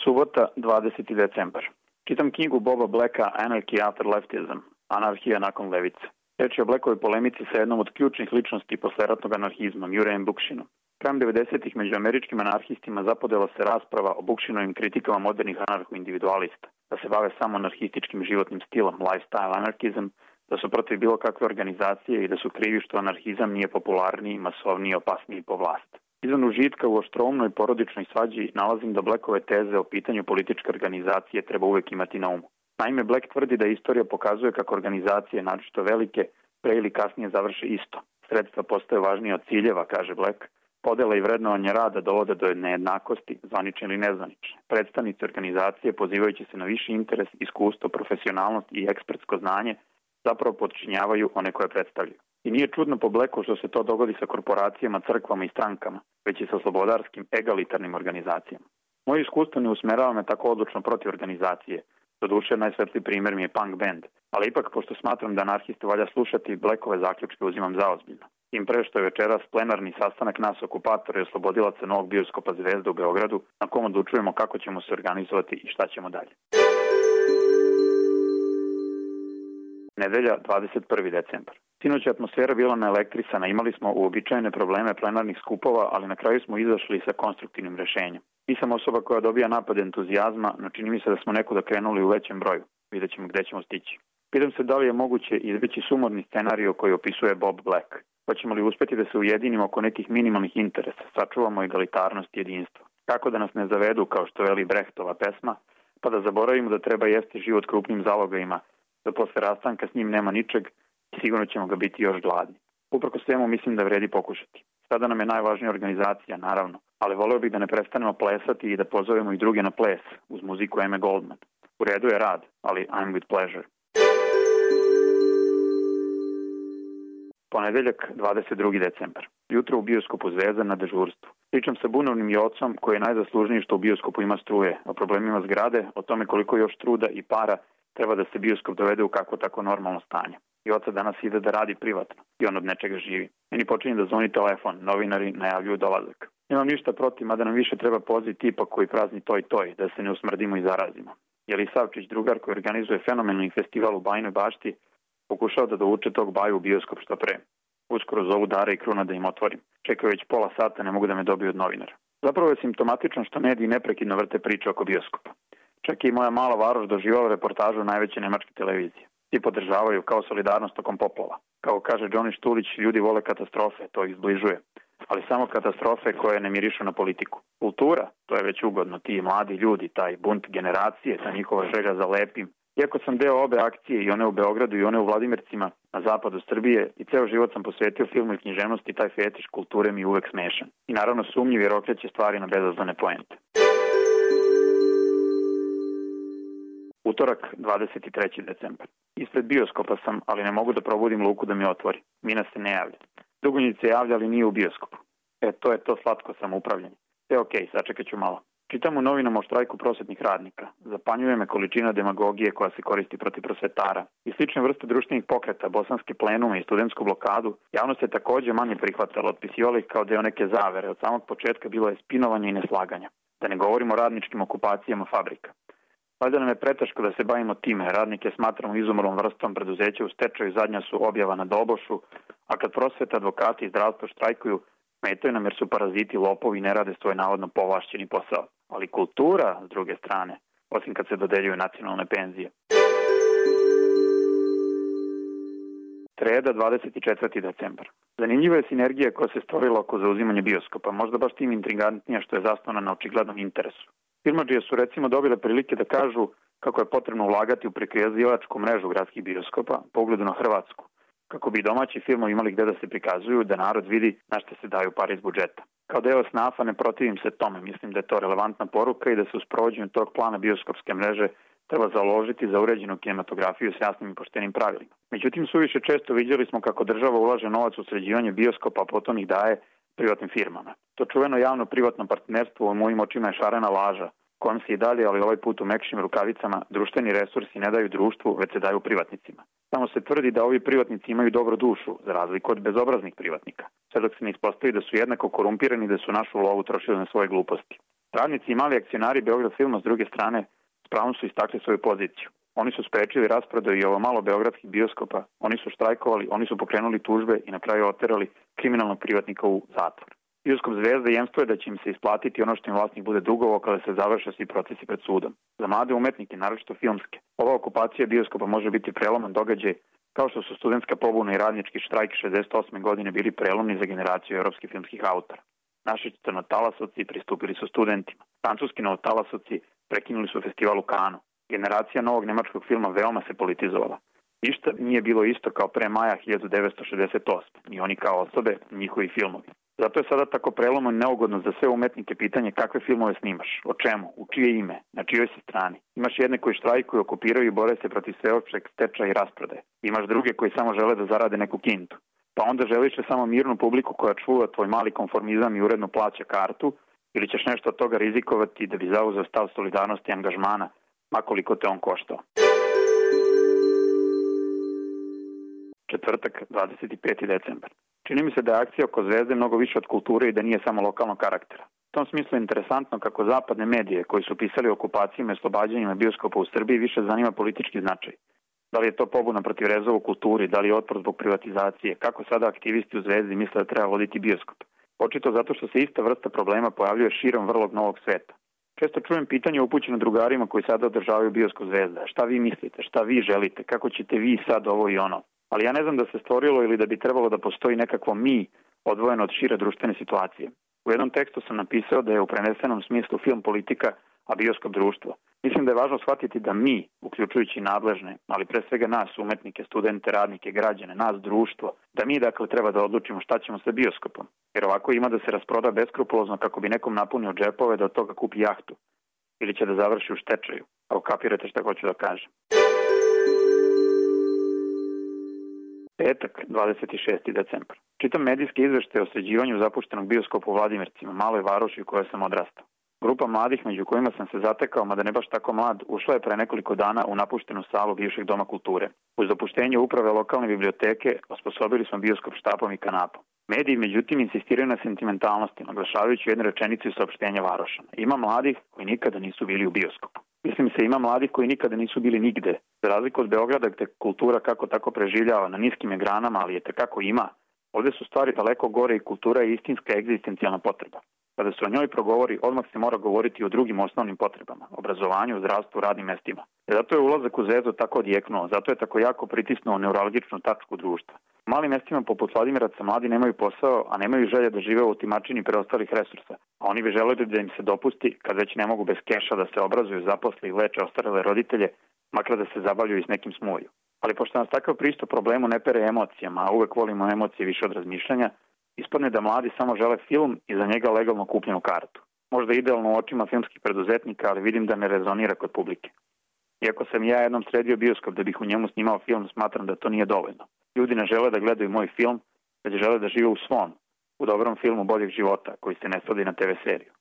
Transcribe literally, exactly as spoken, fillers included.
Subota, dvadeseti decembar. Čitam knjigu Boba Blacka Anarchy After Leftism, Anarhija nakon levice. Reč je o Blackovoj polemici sa jednom od ključnih ličnosti posleratnog anarhizma, Murrayem Bookchinom. Krajem devedesetih među američkim anarhistima zapodela se rasprava o Bookchinovim kritikama modernih anarcho-individualista, da se bave samo anarhističkim životnim stilom, lifestyle anarchizam, da su protiv bilo kakve organizacije i da su krivi što anarhizam nije popularniji, masovniji i opasniji po vlast. Izvan užitka u oštroumnoj porodičnoj svađi nalazim da Blackove teze o pitanju političke organizacije treba uvek imati na umu. Naime, Black tvrdi da istorija pokazuje kako organizacije, naročito velike, pre ili kasnije završe isto. Sredstva postaju važnije od ciljeva, kaže Black. Podela i vrednovanje rada dovode do nejednakosti, zvanične ili nezvanične. Predstavnici organizacije, pozivajući se na viši interes, iskustvo, profesionalnost i ekspertsko znanje, zapravo podčinjavaju one koje predstavljaju. I nije čudno po Blacku što se to dogodi sa korporacijama, crkvama i strankama, već i sa slobodarskim, egalitarnim organizacijama. Moje iskustvo ne usmerava me tako odlučno protiv organizacije. Doduše, najsvetliji primjer mi je punk band, ali ipak, pošto smatram da anarhiste valja slušati, Blackove zaključke uzimam zaozbiljno. Tim pre što je večeras plenarni sastanak nas okupatora i oslobodilaca novog bioskopa Zvezda u Beogradu, na kom odlučujemo kako ćemo se organizovati i šta ćemo dalje. Nedelja, dvadeset prvi decembar. Sinoć je atmosfera bila naelektrisana, imali smo uobičajene probleme plenarnih skupova, ali na kraju smo izašli sa konstruktivnim rešenjem. Nisam osoba koja dobija napad entuzijazma, no čini mi se da smo nekuda krenuli u većem broju. Vidjet ćemo gde ćemo stići. Pitam se da li je moguće izbeći sumorni scenarij koji opisuje Bob Black. Hoćemo li uspeti da se ujedinimo oko nekih minimalnih interesa, sačuvamo egalitarnost i jedinstvo. Kako da nas ne zavedu, kao što veli Brechtova pesma, pa da zaboravimo da treba jesti život krupnim zalogajima, da posle rastanka s njim nema ničeg i sigurno ćemo ga biti još gladni. Uprko svemu mislim da vredi pokušati. Sada nam je najvažnija organizacija, naravno, ali voleo bih da ne prestanemo plesati i da pozovemo i druge na ples uz muziku Eme Goldman. U redu je rad, ali I'm with pleasure. Ponedeljak, dvadeset drugi decembar. Jutro u bioskopu Zvezda na dežurstvu. Pričam sa bunovnim Jocom koji je najzaslužniji što u bioskopu ima struje, o problemima zgrade, o tome koliko još truda i para treba da se bioskop dovede u kako tako normalno stanje. Joca danas ide da radi privatno i on od nečega živi. Meni počinje da zvoni telefon, novinari najavljuju dolazak. Nemam ništa protiv, mada nam više treba poziv tipa koji prazni toj toj, da se ne usmrdimo i zarazimo. Jeli Savčić, drugar koji organizuje fenomenalni festival u Bajnoj Bašti, pokušao da dovuče tog Baju u bioskop što pre. Uskoro zovu Dara i Kruna da im otvorim. Čekaju već pola sata, ne mogu da me dobiju od novinara. Zapravo je simptomatično što mediji neprekidno vrte priče oko bioskopa. Čak i moja mala varoš doživala reportažu najveće nemačke televizije. Ti podržavaju kao solidarnost tokom poplava. Kao kaže Johnny Štulić, ljudi vole katastrofe, to ih zbližuje. Ali samo katastrofe koje ne mirišu na politiku. Kultura, to je već ugodno, ti mladi ljudi, taj bunt generacije, ta njihova želja za lepim. Iako sam deo obe akcije, i one u Beogradu i one u Vladimircima, na zapadu Srbije, i ceo život sam posvetio filmu i književnosti, taj fetiš kulture mi je uvek smešan. I naravno sumnjiv jer okreće stvari na bezazlene poente. Utorak, dvadeset treći decembar. Ispred bioskopa sam, ali ne mogu da probudim Luku da mi otvori. Mina se ne javlja. Dugonjić se javlja, ali nije u bioskopu. E, to je to slatko samoupravljanje. Sve okej, sačekat ću malo. Čitam u novinama o štrajku prosvetnih radnika. Zapanjuje me količina demagogije koja se koristi protiv prosvetara. I slične vrste društvenih pokreta, bosanske plenume i studentsku blokadu, javnost je takođe manje prihvatala, otpisivala ih kao deo neke zavere. Od samog početka bilo je spinovanja i neslaganja. Da ne govorimo o radničkim okupacijama fabrika. Valjda nam je preteško da se bavimo time. Radnike smatramo izumrlom vrstom, preduzeća u stečaju, zadnja su objava na dobošu, a kad prosveta, advokati i zdravstvo štrajkuju, smetaju nam jer su paraziti, lopovi i ne rade svoj navodno povlašćeni posao. Ali kultura, s druge strane, osim kad se dodeljuju nacionalne penzije. Sreda, dvadeset četvrti decembar. Zanimljiva je sinergija koja se stvorila oko zauzimanja bioskopa, možda baš tim intrigantnija što je zasnovana na očiglednom interesu. Filmadžije su recimo dobile prilike da kažu kako je potrebno ulagati u prikazivačku mrežu gradskih bioskopa po ugledu na Hrvatsku, kako bi domaći filmovi imali gde da se prikazuju, da narod vidi na što se daju pare iz budžeta. Kao deo snafa ne protivim se tome, mislim da je to relevantna poruka i da se u sprovođenju tog plana bioskopske mreže treba založiti za uređenu kinematografiju s jasnim i poštenim pravilima. Međutim, suviše često vidjeli smo kako država ulaže novac u sređivanje bioskopa, a potom ih daje privatnim firmama. To čuveno javno-privatno partnerstvo u mojim očima je šarena laža, kojom se i dalje, ali ovaj put u mekšim rukavicama, društveni resursi ne daju društvu, već se daju privatnicima. Samo se tvrdi da ovi privatnici imaju dobru dušu, za razliku od bezobraznih privatnika, sve dok se ne ispostavi da su jednako korumpirani i da su našu lovu trošili na svoje gluposti. Radnici i mali akcionari Beograd filma s druge strane s pravom su istakli svoju poziciju. Oni su sprečili rasprodaju i ovo malo beogradskih bioskopa, oni su štrajkovali, oni su pokrenuli tužbe i na kraju oterali kriminalnog privatnika u zatvor. Bioskop Zvezda jemstvuje da će im se isplatiti ono što im vlasnik bude dugovao kada se završe svi procesi pred sudom. Za mlade umetnike, naročito filmske, ova okupacija bioskopa može biti preloman događaj, kao što su studentska pobuna i radnički štrajk šezdeset osme godine bili prelomni za generaciju evropskih filmskih autora. Naši crnotalasovci pristupili su studentima. Francuski novotalasovci prekinuli su festival u Kanu. Generacija novog nemačkog filma veoma se politizovala. Ništa nije bilo isto kao pre maja hiljadu devetsto šezdeset osme. Ni oni kao osobe, ni njihovi filmovi. Zato je sada tako prelomno i neugodno za sve umetnike pitanje kakve filmove snimaš, o čemu, u čije ime, na čijoj si strani. Imaš jedne koji štrajkuju, okupiraju i bore se protiv sveopćeg stečaja i rasprodaje. Imaš druge koji samo žele da zarade neku kintu. Pa onda želiš li samo mirnu publiku koja čuva tvoj mali konformizam i uredno plaća kartu, ili ćeš nešto od toga rizikovati da bi zauzeo stav solidarnosti i angažmana, makoliko te on koštao. Četvrtak, dvadeset peti decembar. Čini mi se da je akcija oko Zvezde mnogo više od kulture i da nije samo lokalnog karaktera. U tom smislu je interesantno kako zapadne medije koji su pisali o okupacijama i oslobađanjima bioskopa u Srbiji više zanima politički značaj. Da li je to pobuna protiv rezova u kulturi, da li je otpor zbog privatizacije, kako sada aktivisti u Zvezdi misle da treba voditi bioskop. Očito zato što se ista vrsta problema pojavljuje širom vrlog novog sveta. Često čujem pitanje upućeno drugarima koji sada održavaju bioskop Zvezda. Šta vi mislite, šta vi želite, kako ćete vi sad ovo i ono. Ali ja ne znam da se stvorilo ili da bi trebalo da postoji nekakvo mi odvojeno od šire društvene situacije. U jednom tekstu sam napisao da je u prenesenom smislu film politika, a bioskop društvo. Mislim da je važno shvatiti da mi, uključujući nadležne, ali pre svega nas, umetnike, studente, radnike, građane, nas, društvo, da mi dakle treba da odlučimo šta ćemo sa bioskopom. Jer ovako ima da se rasproda beskrupulozno kako bi nekom napunio džepove da od toga kupi jahtu. Ili će da završi u stečaju. Ako kapirate šta hoću da kažem. Petak, dvadeset šesti decembar. Čitam medijske izveštaje o sređivanju zapuštenog bioskopa u Vladimircima, maloj varoši u kojoj sam odrastao. Grupa mladih, među kojima sam se zatekao, mada ne baš tako mlad, ušla je pre nekoliko dana u napuštenu salu bivšeg doma kulture. Uz dopuštenje uprave lokalne biblioteke osposobili smo bioskop štapom i kanapom. Mediji, međutim, insistiraju na sentimentalnosti, naglašavajući jednu rečenicu iz saopštenja Varošana. Ima mladih koji nikada nisu bili u bioskopu. Mislim se, ima mladih koji nikada nisu bili nigde. Za razliku od Beograda, gde kultura kako tako preživljava na niskim granama, ali je tekako ima, ovde su stvari daleko gore i kultura je istinska egzistencijalna potreba. Kada se o njoj progovori, odmah se mora govoriti o drugim osnovnim potrebama, obrazovanju, zdravstvu, radnim mestima. E zato je ulazak u Zvezdu tako odjeknuo, zato je tako jako pritisnuo neuralgičnu tačku društva. U malim mestima poput Vladimiraca mladi nemaju posao, a nemaju želje da žive u otimačini preostalih resursa. A oni bi želeli da im se dopusti, kad već ne mogu bez keša da se obrazuju, zaposle i leče ostarele roditelje, makar da se zabavljaju s nekim smuju. Ali pošto nas takav pristup problemu ne pere emocijama, a uvek volimo emocije više od razmišljanja, ispadne da mladi samo žele film i za njega legalno kupljenu kartu. Možda idealno u očima filmskih preduzetnika, ali vidim da ne rezonira kod publike. Iako sam ja jednom sredio bioskop da bih u njemu snimao film, smatram da to nije dovoljno. Ljudi ne žele da gledaju moj film, već žele da žive u svom, u dobrom filmu boljeg života, koji se ne svodi na te ve seriju.